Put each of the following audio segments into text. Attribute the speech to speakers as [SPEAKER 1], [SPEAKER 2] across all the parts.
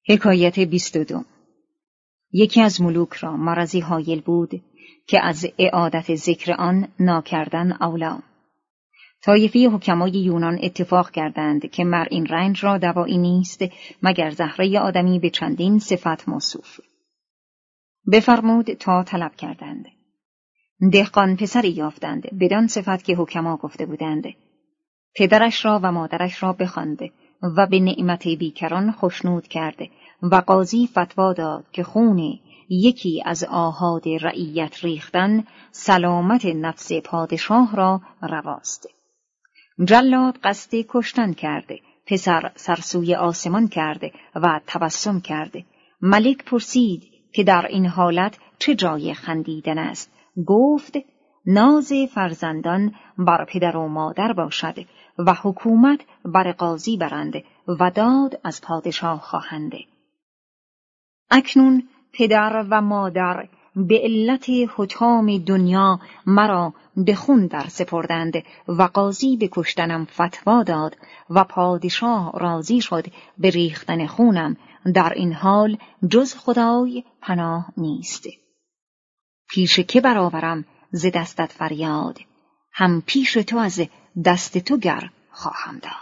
[SPEAKER 1] حکایت 22. یکی از ملوک را مرضی هایل بود که از اعادت ذکر آن ناکردن اولی. طایفه حکمای یونان اتفاق کردند که مر این رنج را دوایی نیست مگر زهره آدمی به چندین صفت موصوف. بفرمود تا طلب کردند. دهقان پسری یافتند بدان صفت که حکما گفته بودند. پدرش را و مادرش را بخواند و به نعمت بیکران خوشنود کرد و قاضی فتوا داد که خون یکی از آحاد رعیت ریختن سلامت نفس پادشاه را رواست. جلاد قصد کشتن کرده، پسر سرسوی آسمان کرده و تبسم کرده. ملک پرسید که در این حالت چه جای خندیدن است؟ گفت ناز فرزندان بر پدر و مادر باشد و حکومت بر قاضی برند و داد از پادشاه خواهند. اکنون پدر و مادر به علت حطام دنیا مرا به خون در سپردند و قاضی به کشتنم فتوا داد و پادشاه راضی شد به ریختن خونم. در این حال جز خدای پناه نیست. پیش که برآورم ز دستت فریاد، هم پیش تو از دست تو گر خواهم داد.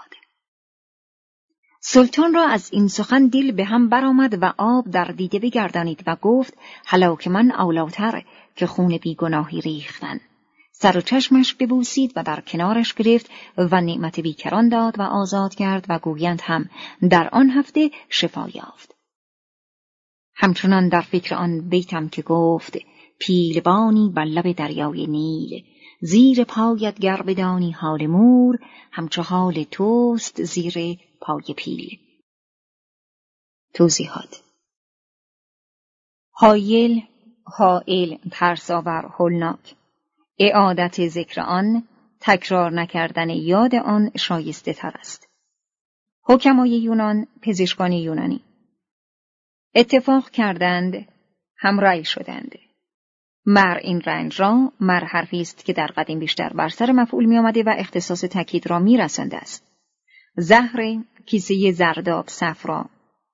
[SPEAKER 1] سلطان را از این سخن دل به هم برآمد و آب در دیده بگردانید و گفت هلاک من اولاتر که خون بیگناهی ریختن. سر و چشمش ببوسید و در کنارش گرفت و نعمت بیکران داد و آزاد کرد و گویند هم در آن هفته شفا یافت. همچنان در فکر آن بیتم که گفت پیلبانی بر لب دریای نیل، زیر پایت گر بدانی حال مور، همچو حال توست زیر پای پیل. توضیحات: هایل، هائل، ترس‌آور، هولناک. اعادت ذکر آن، تکرار نکردن یاد آن شایسته تر است. حکمای یونان، پزشکان یونانی. اتفاق کردند، هم رأی شدند. مر این رنج را، مر حرفی است که در قدیم بیشتر بر سر مفعول می آمده و اختصاص تاکید را می رسانده است. زهر کیسه زرداب صفرا.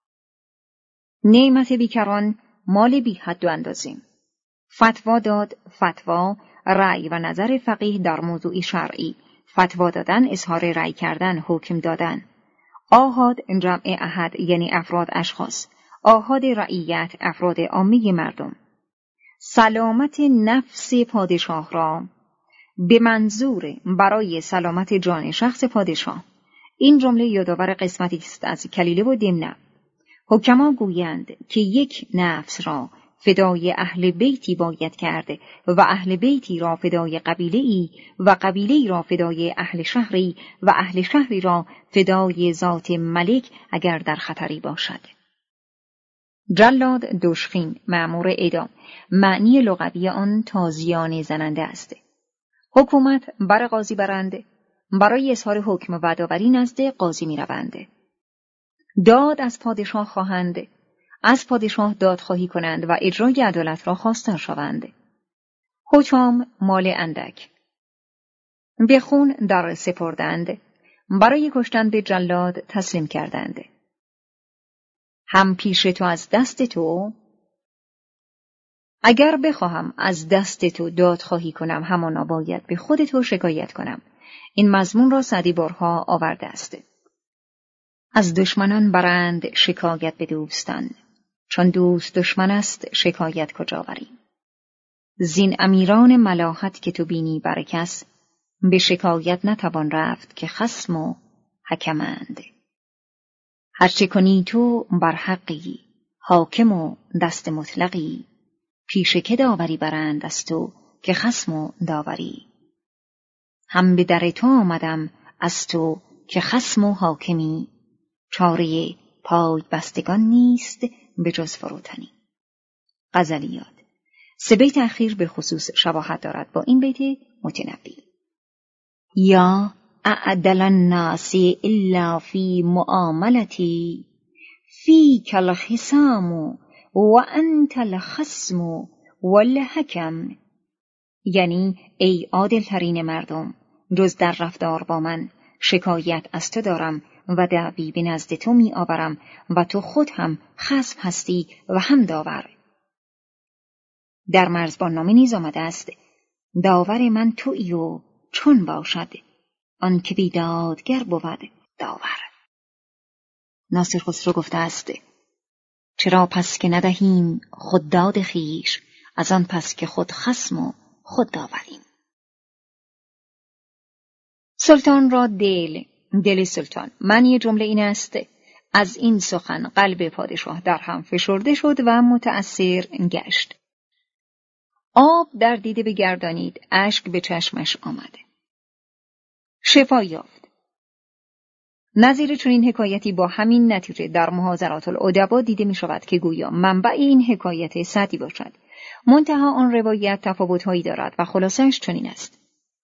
[SPEAKER 1] نعمت بیکران مال بی حد و اندازه. فتوا داد، فتوا، رأی و نظر فقیه در موضوعی شرعی. فتوا دادن، اظهار رأی کردن، حکم دادن. آحاد جمع احد یعنی افراد اشخاص. آحاد رعیت افراد عامه مردم. سلامت نفس پادشاه را به منظور برای سلامت جان شخص پادشاه. این جمله یادآور قسمتی است از کلیله و دمنه. حکما گویند که یک نفس را فدای اهل بیتی باید کرده و اهل بیتی را فدای قبیله‌ای و قبیله‌ای را فدای اهل شهری و اهل شهری را فدای ذات ملک اگر در خطری باشد. جلاد دشخیم، مأمور اعدام. معنی لغوی آن تازیانه زننده است. حکومت بر قاضی برند، برای اظهار حکم و داوری نزد قاضی می روند. داد از پادشاه خواهند، از پادشاه دادخواهی کنند و اجرای عدالت را خواستار شوند. حطام مال اندک. به خون در سپردند، برای کشتن به جلاد تسلیم کردند. هم پیش تو از دست تو، اگر بخواهم از دست تو دادخواهی کنم همانا باید به خود تو شکایت کنم. این مضمون را سعدی بارها آورده است. از دشمنان برند شکایت به دوستان، چون دوست دشمن است شکایت کجا بری. زین امیران ملاحت که تو بینی بر کس، به شکایت نتوان رفت که خصم و حکمند. هرچه کنی تو بر حقی، حاکم و دست مطلقی، پیش که داوری برند از تو که خصم و داوری. هم به در تو آمدم از تو که خصم و حاکمی، چاره پای بستگان نیست به جز فروتنی. غزلیات. 3 بیت اخیر به خصوص شباهت دارد با این بیت متنبی. یا اعدل الناس الا فی معاملتی، فیک الخصام و انت الخصم والحکم. یعنی ای عادل ترین مردم، جز در رفتار با من شکایت از تو دارم و دعوی به نزد تو می آورم و تو خود هم خصم هستی و هم داور. در مرزبان نامه نیز آمده است داور من تویی و چون باشد آن که بیدادگر بود داور. ناصر خسرو گفته است چرا پس که ندهیم خود داد خویش، از آن پس که خود خصم و خود داوریم. سلطان را دل سلطان. معنی جمله این است از این سخن قلب پادشاه در هم فشرده شد و متأثر گشت. آب در دیده بگردانید، اشک به چشمش آمد. شفا یافت. نظیر چنین حکایتی با همین نتیجه در محاضرات الادبا دیده می شود که گویا منبع این حکایت سعدی باشد. منتها آن روایت تفاوت‌هایی دارد و خلاصه‌اش چنین است: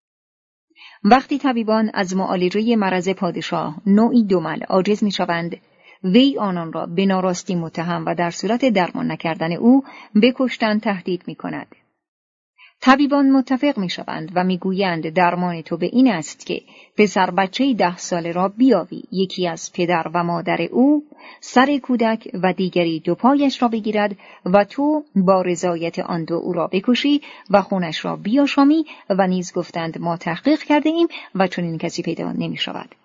[SPEAKER 1] وقتی طبیبان از معالجه مرض پادشاه نوعی دمل عاجز می شوند، وی آنان را به ناراستی متهم و در صورت درمان نکردن او به کشتن تهدید می کند. طبیبان متفق می شوند و می گویند درمان تو به این است که پسر بچه 10 ساله را بیاوی، یکی از پدر و مادر او سر کودک و دیگری 2 پایش را بگیرد و تو با رضایت آن 2 او را بکشی و خونش را بیاشامی و نیز گفتند ما تحقیق کرده ایم و چنین کسی پیدا نمی شود.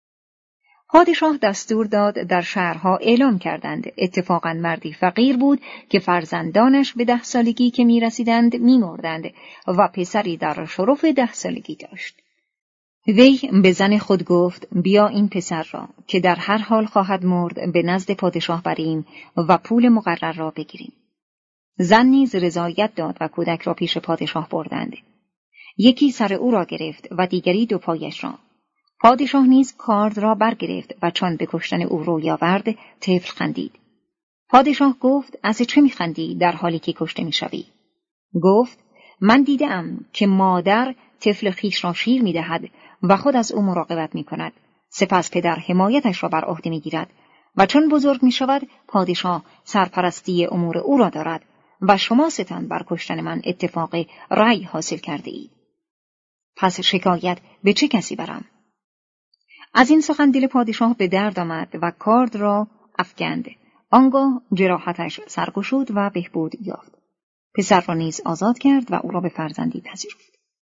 [SPEAKER 1] پادشاه دستور داد در شهرها اعلام کردند. اتفاقاً مردی فقیر بود که فرزندانش به 10 سالگی که می رسیدند می مردند و پسری در شرف 10 سالگی داشت. وی به زن خود گفت بیا این پسر را که در هر حال خواهد مرد به نزد پادشاه بریم و پول مقرر را بگیریم. زن نیز رضایت داد و کودک را پیش پادشاه بردند. یکی سر او را گرفت و دیگری 2 پایش را. پادشاه نیز کارد را برگرفت و چون به کشتن او روی آورد طفل خندید. پادشاه گفت از چه می‌خندی در حالی که کشته می‌شوی؟ گفت من دیدم که مادر طفل خویش را شیر می‌دهد و خود از او مراقبت می‌کند، سپس پدر حمایتش را بر عهده می‌گیرد و چون بزرگ می‌شود پادشاه سرپرستی امور او را دارد و شما ستان بر کشتن من اتفاق رأی حاصل کرده اید. پس شکایت به چه کسی برم؟ از این سخن دل پادشاه به درد آمد و کارد را افکند. آنگاه جراحتش سرگشود و بهبود یافت. پسر را نیز آزاد کرد و او را به فرزندی پذیرفت.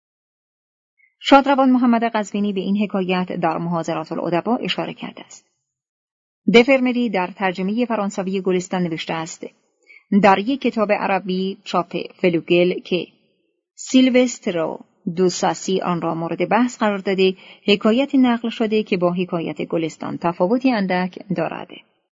[SPEAKER 1] شادروان محمد قزوینی به این حکایت در محاضرات الادبا اشاره کرده است. دفرمری در ترجمه فرانسوی گلستان نوشته است در یک کتاب عربی چاپ فلوگل که سیلوسترو دوساسی آن را مورد بحث قرار داده، حکایتی نقل شده که با حکایت گلستان تفاوتی اندک دارد.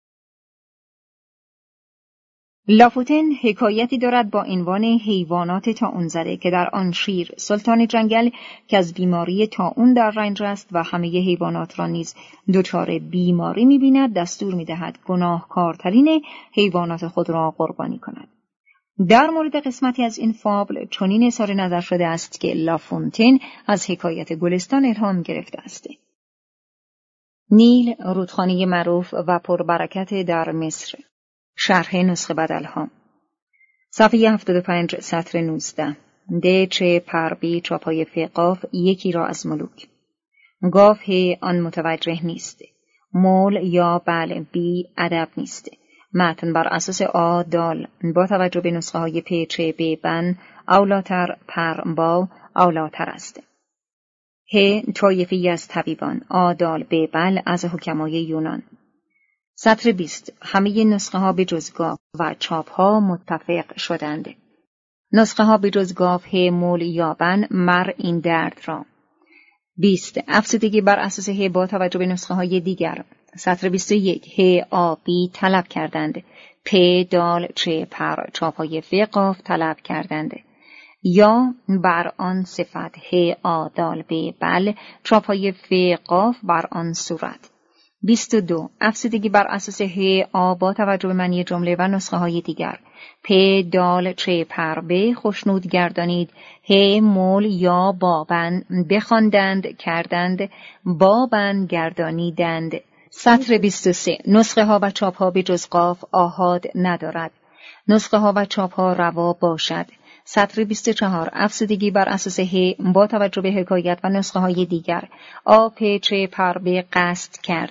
[SPEAKER 1] لافوتن حکایتی دارد با عنوان حیوانات طاعون زده که در آن شیر سلطان جنگل که از بیماری طاعون در رنج است و همه حیوانات را نیز دچار بیماری می‌بیند دستور می‌دهد گناهکارترین حیوانات خود را قربانی کند. در مورد قسمتی از این فابل چنین اظهار نظر شده است که لافونتین از حکایت گلستان الهام گرفته است. نیل رودخانه معروف و پربرکت در مصر. شرح نسخه بدلها. صفحه 75 سطر 19. د چه پربی چاپای فقاف یکی را از ملوک. گاف آن متوجه نیست. مول یا بل بی ادب نیست. متن بر اساس آ دال با توجه به نسخه های پ چ ب بن اولاتر پر با اولاتر است. ه طایفی از طبیبان آ دال ب بل از حکمای یونان. سطر 20. همه نسخه ها به جز گاف و چاپ ها متفق شدند. نسخه ها به جز گاف ه مول یا بن مر این درد را. 20. افزودگی بر اساس ه با توجه به نسخه های دیگر. سطر 21. ه آبی طلب کردند. پ دال چه پر چاپای ف قاف طلب کردند. یا بر آن صفت ه آ دال ب بل چاپای ف قاف بر آن صورت. 22. افزودگی بر اساس ه آ با توجه به معنی جمله و نسخه های دیگر. پ دال چه پر ب خوشنود گردانید. ه مول یا بابن بخواندند کردند. بابن گردانیدند. سطر 23. نسخه ها و چاپ ها به جز قاف آحاد ندارد. نسخه ها و چاپ ها روا باشد. سطر 24. افزودگی بر اساس ه با توجه به حکایت و نسخه های دیگر. آ پ چه پر ب قصد کرد.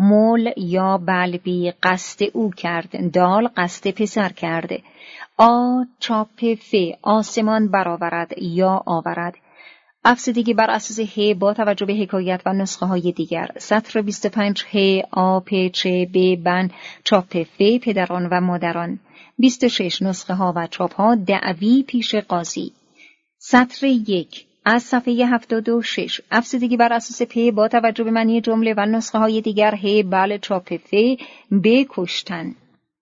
[SPEAKER 1] مول یا بل بی قصد او کرد، دال قصد پسر کرده. آ چاپ ف آسمان برآورد یا آورد. افزودگی بر اساس ه با توجه به حکایت و نسخه های دیگر. سطر 25 ه آ پ چ ب بن چاپ ف پدران و مادران. 26 نسخه ها و چاپ ها دعوی پیش قاضی. سطر 1 از صفحه 76 افزودگی بر اساس پ با توجه به معنی جمله و نسخه های دیگر ه بل چاپ ف به کشتن.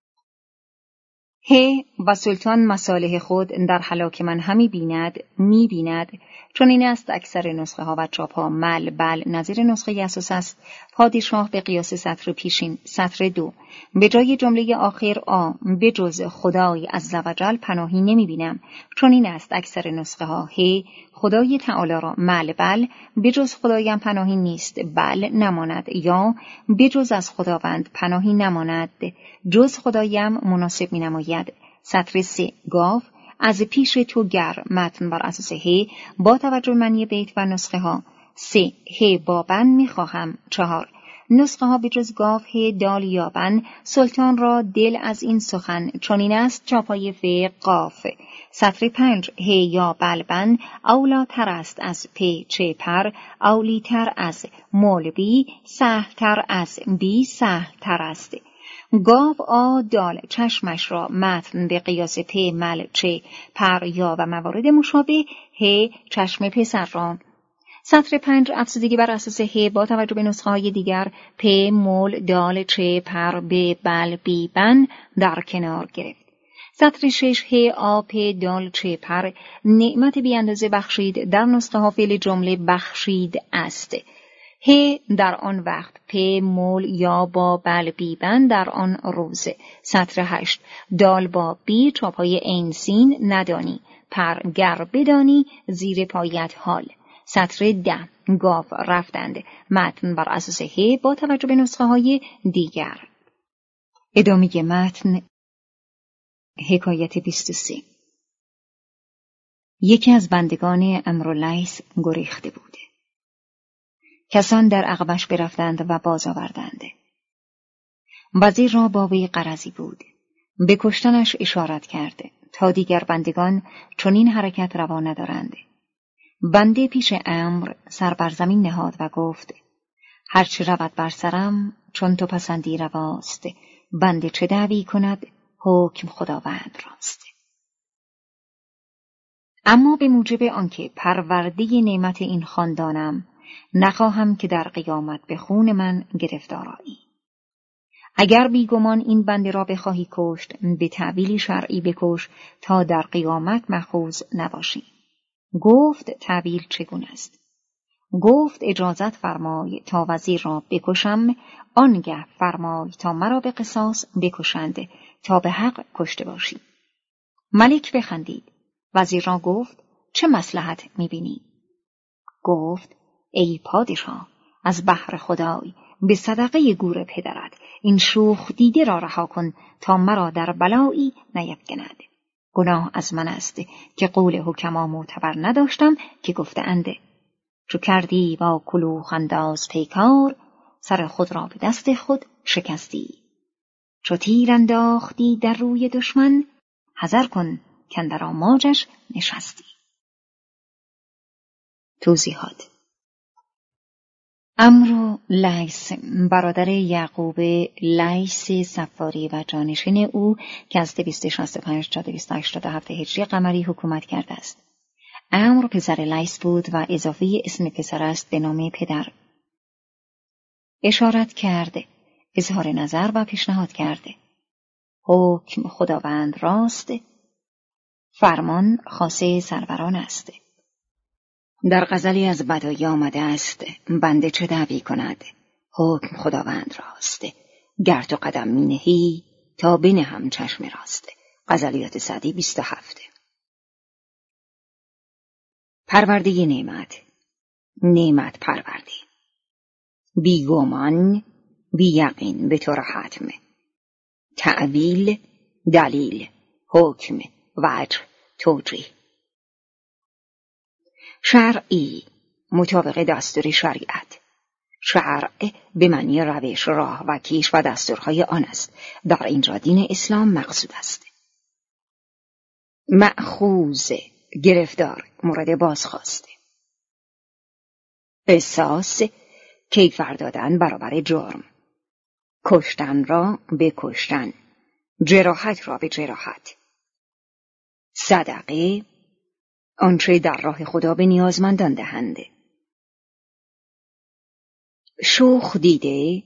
[SPEAKER 1] ه و سلطان مصالح خود در هلاک من همی بیند می بیند، چون این است اکثر نسخه ها و چاپ ها. مل بل نظیر نسخه اساس است. پادشاه به قیاس سطر پیشین. سطر 2 به جای جمله آخر آ به جز خدای عزوجل پناهی نمی بینم، چون این است اکثر نسخه ها. ه خدای تعالی را مل بل به جز خدایم پناهی نیست، بل نماند، یا به جز از خداوند پناهی نماند، جز خدایم مناسب می نماید. سطر 3 گاو از پیش تو گر متن بر اساس ه با توجه معنی بیت و نسخه ها. 3 ه بابن می خواهم. 4 نسخه ها به جز گاو ه دال یابن سلطان را دل از این سخن، چون این است چاپای ف قاف. سطر 5 ه یا بلبن اولا تر است از پ چه پر، اولی تر از مولبی سهل تر از بی سهل تر است. گاو آ دال چشمش را متن به قیاس پ مل چه پر یا و موارد مشابه ه چشم پسر را. سطر 5 افزودگی بر اساس ه با توجه به نسخه های دیگر پ مول دال چه پر ب بل بی بن در کنار گرفت. سطر 6 ه آ پ دال چه پر نعمت بی اندازه بخشید در نسخه ها فعل جمله بخشید است. ه در آن وقت پ مول یا با بل بی بن در آن روز. سطر 8 دال با بی چاپای عین سین ندانی، پر گر بدانی زیر پایت حال. سطر 10 گاو رفتند متن بر اساس ه با توجه به نسخه های دیگر. ادامه متن. حکایت 23 یکی از بندگان امرولیس گریخته بود. کسان در عقبش برفتند و باز آوردند. وزیر را با وی غرضی بود. به کشتنش اشارت کرده تا دیگر بندگان چنین حرکت روا ندارند. بنده پیش امر سر بر زمین نهاد و گفت هرچه رود بر سرم چون تو پسندی رواست، بنده چه دعوی کند حکم خداوند راست. اما به موجب آنکه پرورده نعمت این خاندانم نخواهم که در قیامت به خون من گرفتار آیی. اگر بیگمان این بنده را بخواهی کشت به تعبیلی شرعی بکش تا در قیامت مأخوذ نباشی. گفت تعبیل چگونه است؟ گفت اجازت فرمای تا وزیر را بکشم، آنگه فرمای تا مرا به قصاص بکشند تا به حق کشته باشی. ملک بخندید. وزیر را گفت چه مصلحت می‌بینی؟ گفت ای پادشاه، از بهر خدای به صدقه گور پدرت این شوخ دیده را رها کن تا مرا در بلایی نیفگند. گناه از من است که قول حکما معتبر نداشتم که گفته‌اند چو کردی با کلوخ انداز پیکار، سر خود را به دست خود شکستی. چو تیر انداختی در روی دشمن، حذر کن کاندر آماجش نشستی. توضیحات. عمرو لیث برادر یعقوب لیث صفاری و جانشین او که از 265 تا 287 هجری قمری حکومت کرده است. عمرو پسر لیث بود و اضافه اسم پسر است به نام پدر. اشارت کرده، اظهار نظر و پیشنهاد کرده. حکم خداوند راست، فرمان خاصه سروران است. در غزلی از بدایی آمده است بنده چه دعوی کند حکم خداوند راست، گر تو قدم می نهی تا بنهم چشم راست. غزلیات سعدی 27. پرورده نعمت پرورده، بی گمان بی یقین به طور حتم، تعویل دلیل حکم وجه توجیه. شرعی مطابق دستور شریعت، شرع به معنی روش، راه و کیش و دستورهای آن است. در اینجا دین اسلام مقصود است. مأخوذ، گرفتار، مورد بازخواست. قصاص، کیفر دادن برابر جرم. کشتن را به کشتن، جراحت را به جراحت. صدقه، آنچه در راه خدا به نیازمندان دهند. شوخ دیده،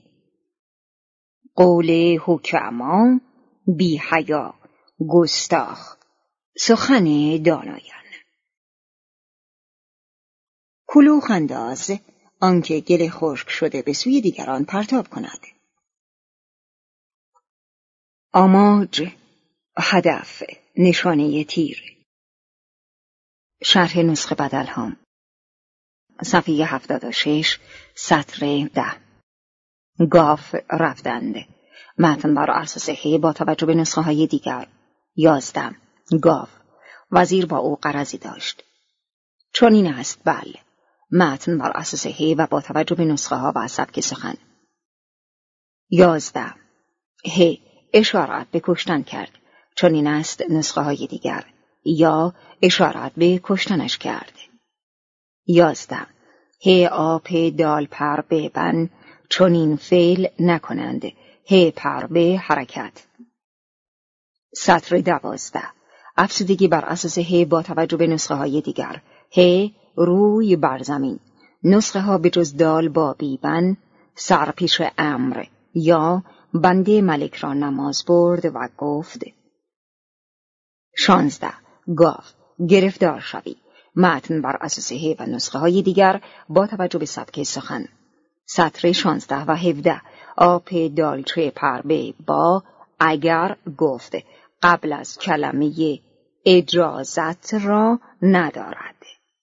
[SPEAKER 1] قول حکما، بی حیا، گستاخ، سخن دانایان. کلوخ انداز، آنکه گل خشک شده به سوی دیگران پرتاب کند. آماج، هدف، نشانه تیر. شرح نسخه بدلهام، صفحه 76، سطر 10. گاف، رفتند. متن بر اساس هی با توجه به نسخه های دیگر. 11. گاف، وزیر با او غرضی داشت. چون این است بله. متن بر اساس هی و با توجه به نسخه ها و سبک سخن. 11. هی، اشارت به کشتن کرد. چون این است نسخه های دیگر. یا اشارت به کشتنش کرد. 11. هی آب دال پر ببن، چون این فعل نکنند. هی پر به حرکت. سطر 12. افسودگی بر اساس هی با توجه به نسخه های دیگر. هی، روی بر زمین. نسخه ها به جز دال با بیبن، سر پیش امر. یا بنده ملک را نماز برد و گفت. 16. گاف، گرفتار شوی. متن بر اساس هی و نسخه های دیگر با توجه به سبک سخن. سطر 16 و 17. آب دالچه پربه با اگر گفت قبل از کلمه اجازت را ندارد.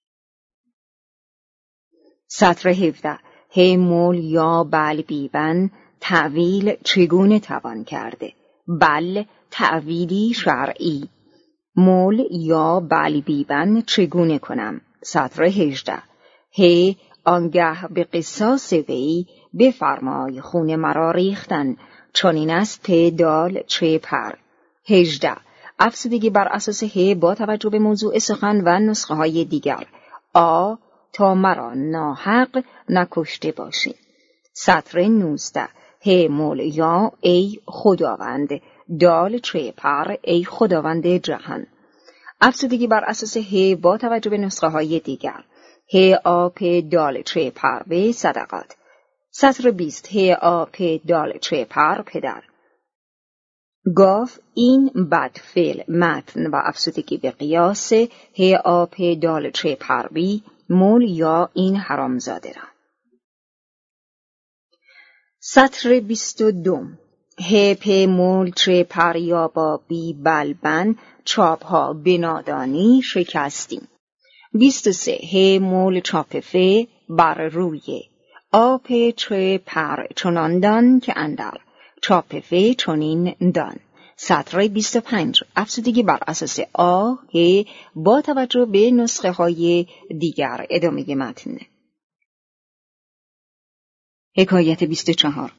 [SPEAKER 1] سطر 17. هی مول یا بل بیبن، تعویل چگونه توان کرده؟ بل، تعویلی شرعی. مول یا بل بیبن چگونه کنم؟ سطر 18. هی، آنگه به قصاص وی بفرمای خون مرا ریختن، چون این است پ دال چه پر. 18. افسودگی بر اساس هی با توجه به موضوع سخن و نسخه های دیگر. آ، تا مرا ناحق نکشته باشی. سطر 19. هی مول یا ای خداوند، دال چه پر ای خداوند جهان. افسودگی بر اساس هی با توجه به نسخه های دیگر. هی آب دال چه پر به صدقات. سطر 20. هی آب دال چه پر پدر. گاف، این بد فعل متن و افسودگی به قیاس هی آب دال چه پر بی مول یا این حرامزاده را. سطر 22. هی پ مول چه پر یا با بی بلبن، چاپ ها بنادانی شکستیم. 23. هی مول چاپ ف بر روی. آب چه پر چنان دان که اندر، چاپ ف چنین دان. سطر 25. افسودگی بر اساس آ، هی با توجه به نسخه های دیگر. ادامه متن. حکایت 24.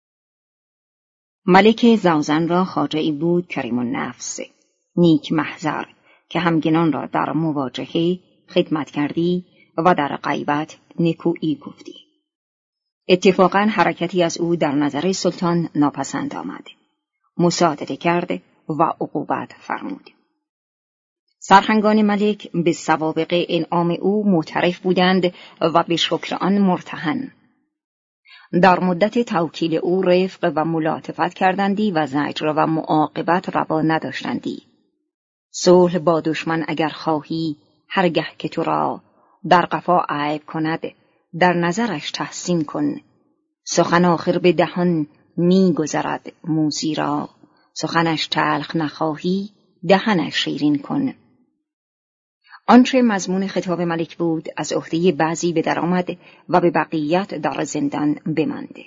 [SPEAKER 1] ملک زوزن را خواجه‌ای بود کریم النفس، نیک محضر، که همگنان را در مواجهه خدمت کردی و در غیبت نکویی گفتی. اتفاقاً حرکتی از او در نظر سلطان ناپسند آمد. مصادره کرد و عقوبت فرمود. سرهنگان ملک به سوابق انعام او معترف بودند و به شکر آن مرتهن. در مدت توکیل او رفق و ملاطفت کردندی و زجر و معاقبت روا نداشتندی. صلح با دشمن اگر خواهی، هرگه که تو را در قفا عیب کند، در نظرش تحسین کن. سخن آخر به دهان می گذرد موسی را، سخنش تلخ نخواهی، دهنش شیرین کن. آنچه مضمون خطاب ملک بود از عهده بعضی به در آمد و به بقیت در زندان بمانده.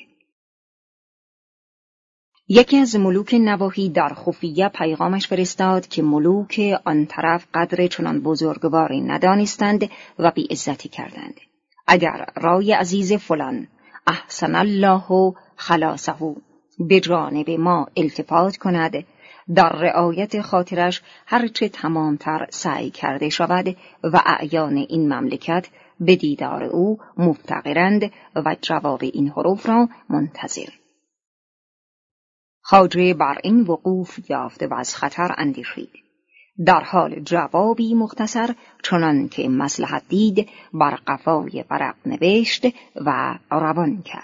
[SPEAKER 1] یکی از ملوک نواحی در خفیه پیغامش فرستاد که ملوک آن طرف قدر چنان بزرگواری ندانستند و بی عزتی کردند. اگر رای عزیز فلان احسن الله خلاصه به جانب ما التفات کند، در رعایت خاطرش هرچه تمامتر سعی کرده شود و اعیان این مملکت به دیدار او مفتقرند و جواب این حروف را منتظر. خواجه بر این وقوف یافت و از خطر اندیشید. در حال جوابی مختصر چنان که مصلحت دید بر قفای ورق نوشت و روان کرد.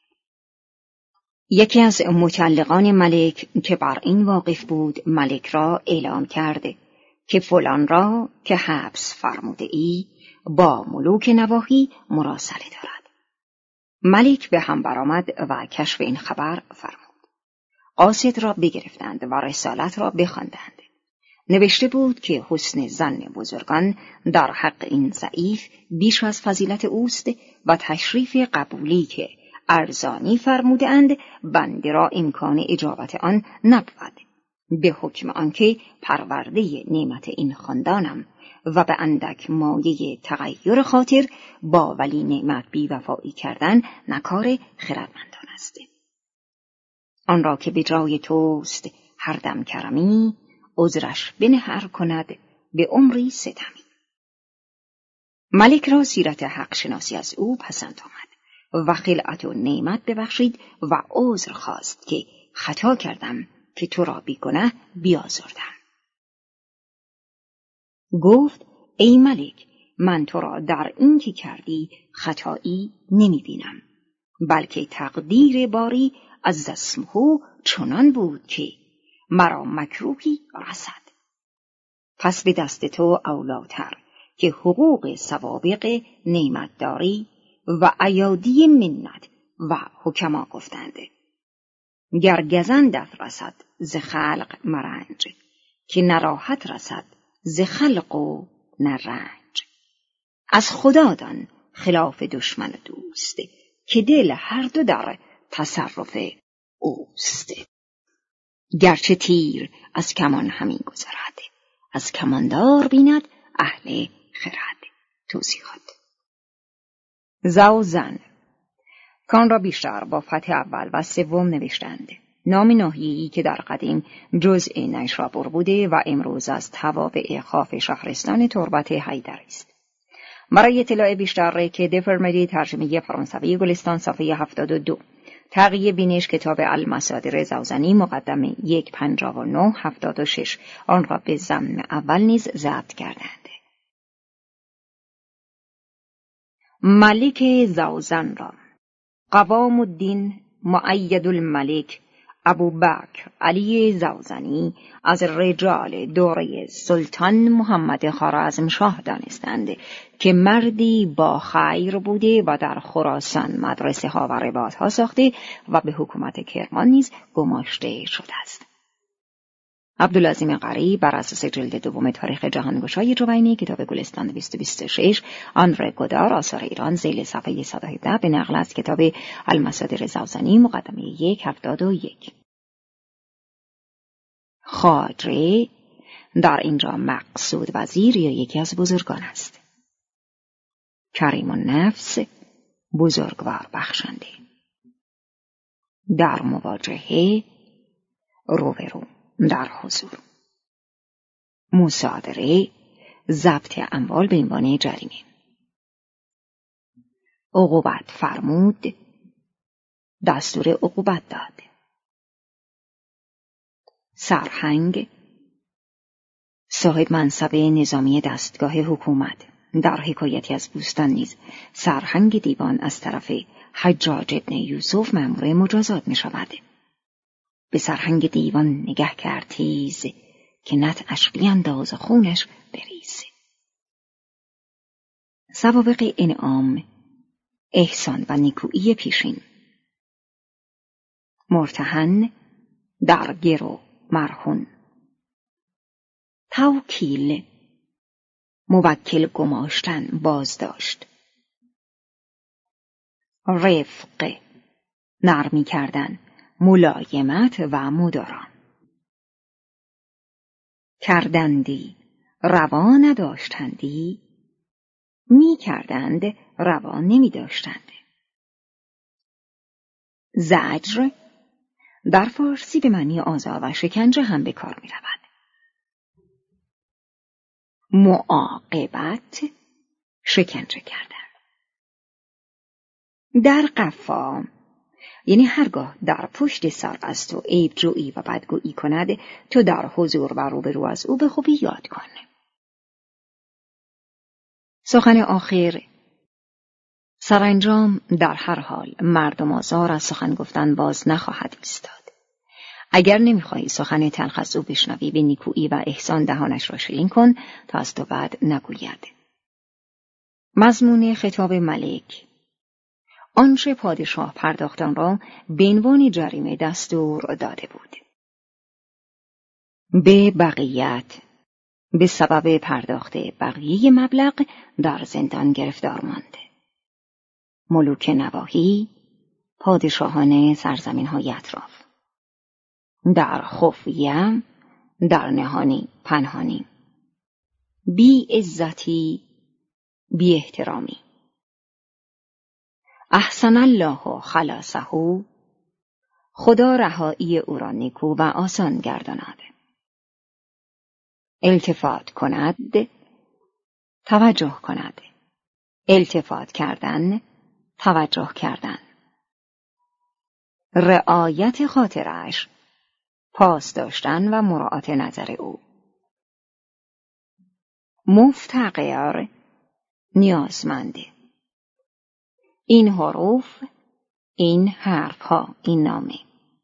[SPEAKER 1] یکی از متعلقان ملک که بر این واقف بود ملک را اعلام کرد که فلان را که حبس فرموده ای با ملوک نواحی مراسله دارد. ملک به هم برآمد و کشف این خبر فرمود. قاصد را بگرفتند و رسالت را بخواندند. نوشته بود که حسن ظن بزرگان در حق این ضعیف بیش از فضیلت اوست و تشریف قبولی که ارزانی فرمودند بنده را امکان اجابت آن نبود، به حکم آنکه پرورده نعمت این خاندانم و به اندک مایه تغییر خاطر با ولی نعمت بی‌وفایی کردن نکار خردمندان است. آن را که به جای توست هر دم کرمی، عذرش بنهر کند به عمری ستمی. ملک را سیرت حق شناسی از او پسند آمد و خلعت و نعمت ببخشید و عذر خواست که خطا کردم که تو را بی گناه بیازردم. گفت ای ملک، من تو را در این که کردی خطایی نمی بینم، بلکه تقدیر باری عز اسمه چنان بود که مرا مکروهی رسد. پس به دست تو اولاتر که حقوق سوابق نعمت داری و ایادی منت و حکما گفتند. گر گزندت رسد ز خلق مرنج، که نراحت رسد ز خلق و نرنج. از خدا دان خلاف دشمن و دوست، که دل هر دو در تصرف اوست. گرچه تیر از کمان همی گذرد، از کماندار بیند اهل خرد. توضیحات. زوزن کان را بیشتر با فتح اول و سوم نوشتند. نام ناحیه‌ای که در قدیم جزء نیشابور بوده و امروز از توابع خاف شهرستان تربت حیدر است. برای اطلاع بیشتر که دفرمدی ترجمه فرانسوی گلستان صفحه 72. تقیه بینش کتاب المصادر زوزنی مقدمه 15976 آن را به ضمن اول نیز ضبط کردند. ملک زوزن را قوام الدین مؤید الملک ابوبکر علی زوزنی از رجال دوره سلطان محمد خوارزمشاه دانستند که مردی با خیر بوده و در خراسان مدرسه ها و رباط ها ساخته و به حکومت کرمان نیز گماشته شده است. عبدالعظیم قری بر اساس جلد دوم تاریخ جهانگشای جوینی کتاب گلستان 226 آنر گودار آثار ایران ذیل صفحه 117 به نقل از کتاب المصادر زوزنی مقدمه 171. خواجه در اینجا مقصود وزیر یا یکی از بزرگان است. کریم النفس بزرگوار بخشنده. در مواجهه روبرو در حضور. مصادره ضبط اموال به عنوان جریمه. عقوبت فرمود دستور عقوبت داد. سرهنگ صاحب منصب نظامی دستگاه حکومت. در حکایتی از بوستان نیز سرهنگ دیوان از طرف حجاج ابن یوسف مأمور مجازات می شود. به سرهنگ دیوان نگه کرد تیز، که نطعش بینداز و خونش بریز. سوابق انعام، احسان و نیکویی پیشین. مرتهن در گرو مرهون. توکیل موکل گماشتن بازداشت. رفق نرمی کردن ملایمت و مدارا. کردندی روا نداشتندی می کردند روا نمی داشتند. زجر در فارسی به معنی آزار و شکنجه هم به کار می رود. معاقبت، شکنجه کردن. در قفا یعنی هرگاه در پشت سر از تو عیب جویی و بدگویی کند، تو در حضور و روبرو از او به خوبی یاد کن. سخن آخر. سرانجام در هر حال مردم آزار از سخن گفتن باز نخواهد ایستاد. اگر نمیخواهی سخن تلخ از او بشنوی، به نیکویی و احسان دهانش را شیرین کن تا از تو بعد نگوید. مضمون خطاب ملک. آنچه پادشاه پرداختان را به عنوان جریمه دستور داده بود. به بقیت، به سبب پرداخت بقیه مبلغ در زندان گرفتار مانده. ملوک نواحی، پادشاهان سرزمین‌های اطراف. در خفیه، در نهانی، پنهانی. بی عزتی، بی احترامی. احسن الله خلاصه، خدا رهایی او را نیکو و آسان گرداند. التفات کند، توجه کند. التفات کردن، توجه کردن. رعایت خاطرش، پاس داشتن و مراعات نظر او. مفتقر، نیازمند. این حروف، این حرفها، این نامه.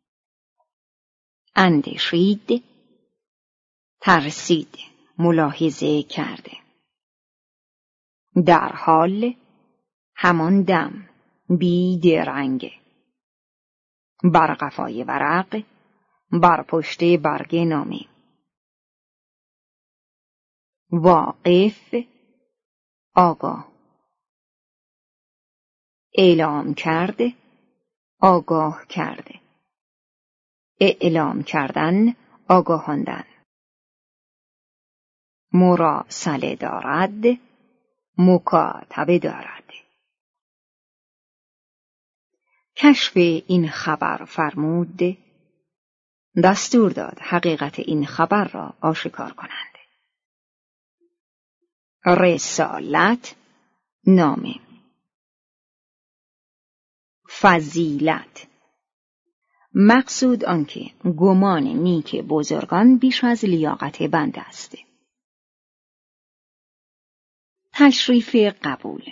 [SPEAKER 1] اندیشید، ترسید، ملاحظه کرده. در حال، همان دم، بی درنگ. بر قفای ورق، بر پشت برگ نامه. واقف، آگاه. اعلام کرده، آگاه کرده. اعلام کردن، آگاهاندن. مراسله دارد، مکاتبه دارد. کشف این خبر فرمود، دستور داد حقیقت این خبر را آشکار کنند. رسالت، نامه. فضیلت، مقصود آنکه گمان نیک بزرگان بیش از لیاقت بنده است. تشریف قبول.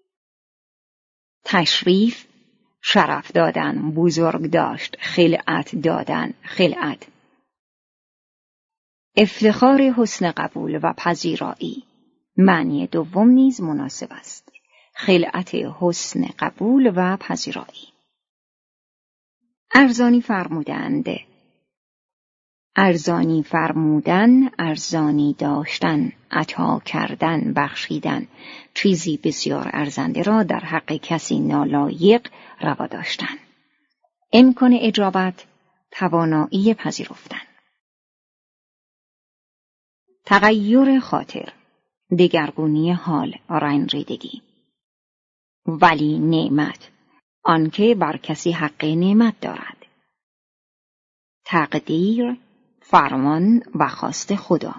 [SPEAKER 1] تشریف، شرف دادن، بزرگ داشت، خلعت دادن، خلعت. افتخار حسن قبول و پذیرایی، معنی دوم نیز مناسب است. خلعت حسن قبول و پذیرایی. ارزانی فرمودند. ارزانی فرمودن، ارزانی داشتن، عطا کردن، بخشیدن، چیزی بسیار ارزنده را در حق کسی نالایق روا داشتن. امکان اجابت، توانایی پذیرفتن. تغییر خاطر، دگرگونی حال، رنجیدگی. ولی نعمت، آنکه بر کسی حق نعمت دارد. تقدیر، فرمان و خواست خدا.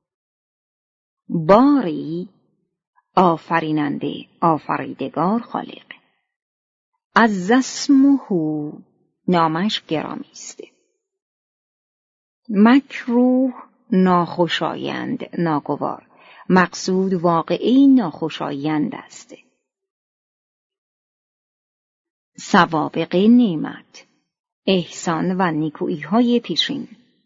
[SPEAKER 1] باری، آفریننده، آفریدگار، خالق. از اسمه، نامش گرامی است. مکروه، ناخوشایند، ناگوار. مقصود واقعی ناخوشایند است. سوابق نعمت، احسان و نیکویی‌های پیشین.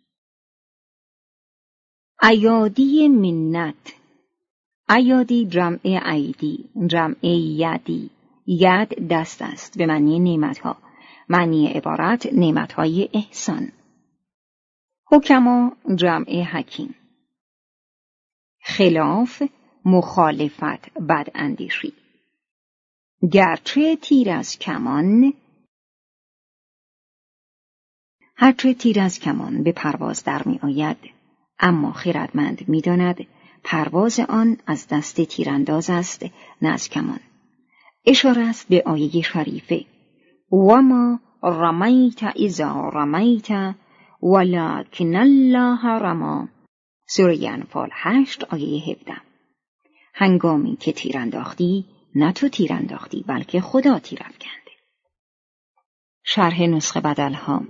[SPEAKER 1] ایادی منت. ایادی جمع ایدی، جمع یدی. ید دست است به معنی نعمتها. معنی عبارت نعمتهای احسان. حکما جمع حکیم. خلاف، مخالفت، بداندیشی. گرچه تیر از کمان، هرچه تیر از کمان به پرواز در می آید، اما خردمند می داند پرواز آن از دست تیرانداز است نه از کمان. اشاره است به آیه شریفه و ما رمیت اذا رمیت ولکن الله رمی. سوره انفال 8 آیه 17. هنگامی که تیر انداختی، نه تو تیر انداختی بلکه خدا تیر افکنده. شرح نسخه بدلها.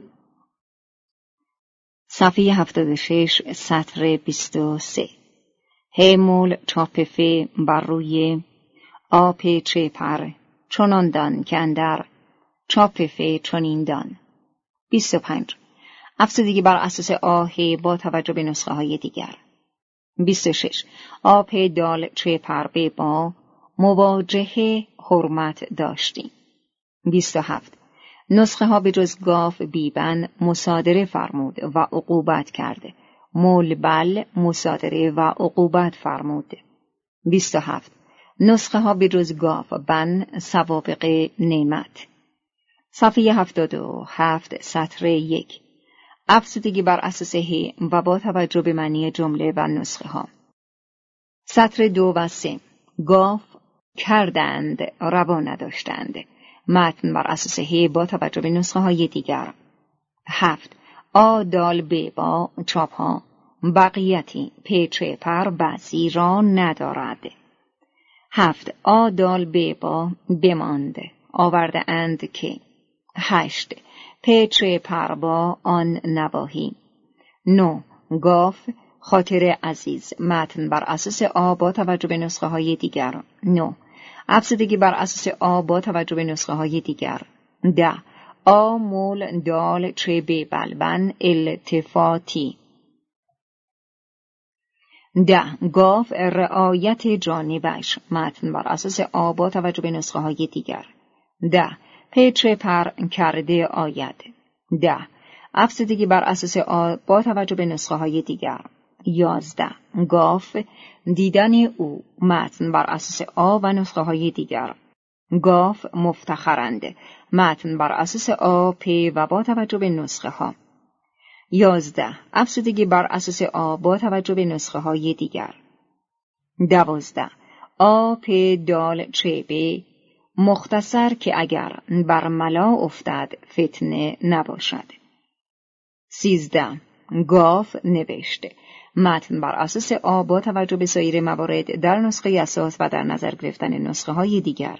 [SPEAKER 1] صفحه 76 سطر 23. هیمول چاپفه بر روی آب چپر چنان دان که اندر چاپفه چنین دان. 25. افزودگی بر اساس آه با توجه به نسخه های دیگر. 26. آب دال چپر به با مواجهه حرمت داشتیم. 27. نسخه ها به جز گاف بیبن مصادره فرمود و عقوبت کرده. مول بل مصادره و عقوبت فرمود. 27. نسخه ها به جز گاف بن سوابق نعمت. صفحه 77 سطر 1. افزودگی بر اساس هی و با توجه به معنی جمله و نسخه ها. سطر 2 و 3. گاف کردند روا نداشتند. متن بر اساس هی با توجه به نسخه های دیگر. 7. آ دال ب با چاپ ها بقیتی پیچ پر بعضی را ندارد. 7. آ دال ب با بماند آورده اند که. 8. پیچ پر با آن نواهی. 9. گاف خاطر عزیز. متن بر اساس آ با توجه به نسخه های دیگر. 9. افزودگی بر اساس آ با توجه به نسخه های دیگر. 10. آ مول دال چه به بلبن التفاتی. 10. گاف رعایت جانبش. متن بر اساس آ با توجه به نسخه های دیگر. 10. پیچ پر کرده آید. 10. افزودگی بر اساس آ با توجه به نسخه های دیگر. 11. گاف دیدن او. متن بر اساس آ و نسخه های دیگر. گاف مفتخرند. متن بر اساس آ پی و با توجه به نسخه ها. 11. افزودگی بر اساس آ با توجه به نسخه های دیگر. 12. آ پی دال چه بی مختصر که اگر بر ملا افتد فتنه نباشد. 13. گاف نوشته. متن بر اساس آ با توجه به سایر موارد در نسخه اساس و در نظر گرفتن نسخه های دیگر.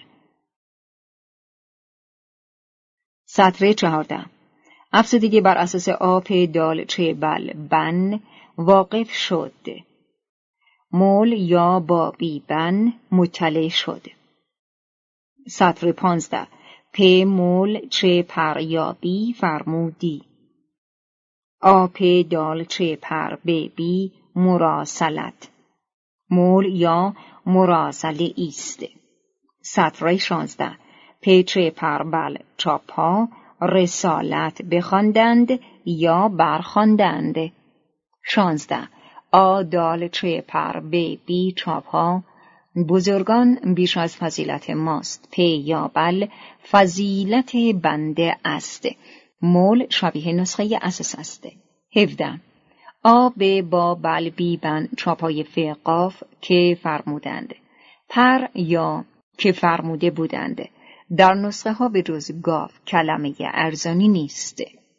[SPEAKER 1] سطر 14. افزودگی بر اساس آ پ دال چه بل بن واقف شد. مول یا با بی بن مطلع شد. سطر 15. پ مول چه پر یا بی فرمودی. آ پ دال چه پر به بی مراسلت. مول یا مراسله ایست. سطر 16. پ چه پر بل چاپا رسالت بخواندند یا برخواندند. 16. آ دال چه پر به بی چاپا بزرگان بیش از فضیلت ماست. پ یا بل فضیلت بنده است. مول شبیه نسخه اساس است. 17. آ ب با بل بی بن چاپای فقاف که فرمودند. پر یا که فرموده بودند. در نسخه ها به جز گاف کلمه ارزانی نیست.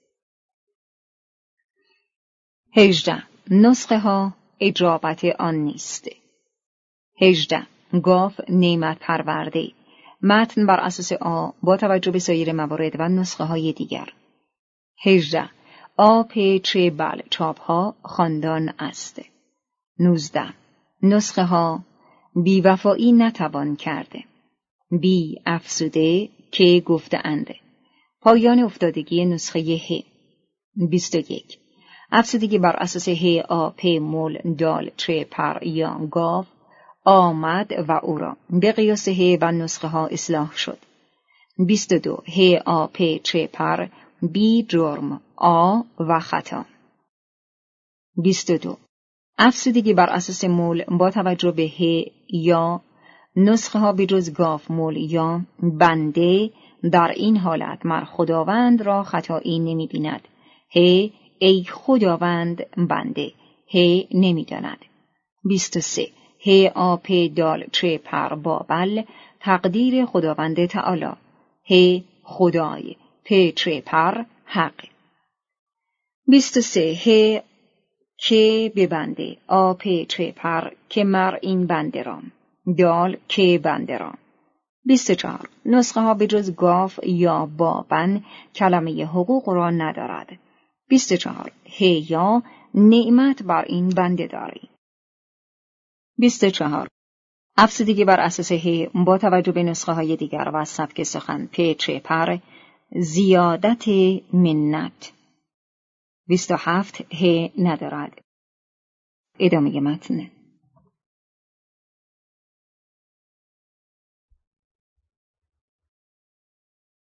[SPEAKER 1] 18. نسخه ها اجابت آن نیست. 18. گاف نعمت پرورده. متن بر اساس آ با توجه به سایر موارد و نسخه های دیگر. 18. آ پ چه بل چاپ ها خواندان است. 19. نسخه ها بی وفایی نتوان کرده. بی افزوده که گفته اند. پایان افتادگی نسخه ه. 21. افزودگی بر اساس ه آ پ مول دال چه پر یا گاف آمد و او را به قیاس ه و نسخه ها اصلاح شد. 22. ه آ پ چه پر بی جرم آ و خطا. 22. افزودگی بر اساس مول با توجه به ه یا نسخه ها به جز گاف مول یا بنده در این حالت مر خداوند را خطایی نمی بیند. ه ای خداوند بنده ه نمی داند. 23. ه آ پ دال چه پر بابل تقدیر خداوند تعالی. ه خدای پ چه پر حق. 23 ه که ببنده آ پ چه پر که مر این بنده رام. دال که بنده رام. 24 نسخه ها به جز گاف یا بابن کلمه حقوق را ندارد. 24 هی یا نعمت بر این بنده داری. 24 افزودگی بر اساس هی با توجه به نسخه های دیگر و سبک سخن پ چه پر زیادت منت. 27 هی ندارد. ادامه متن.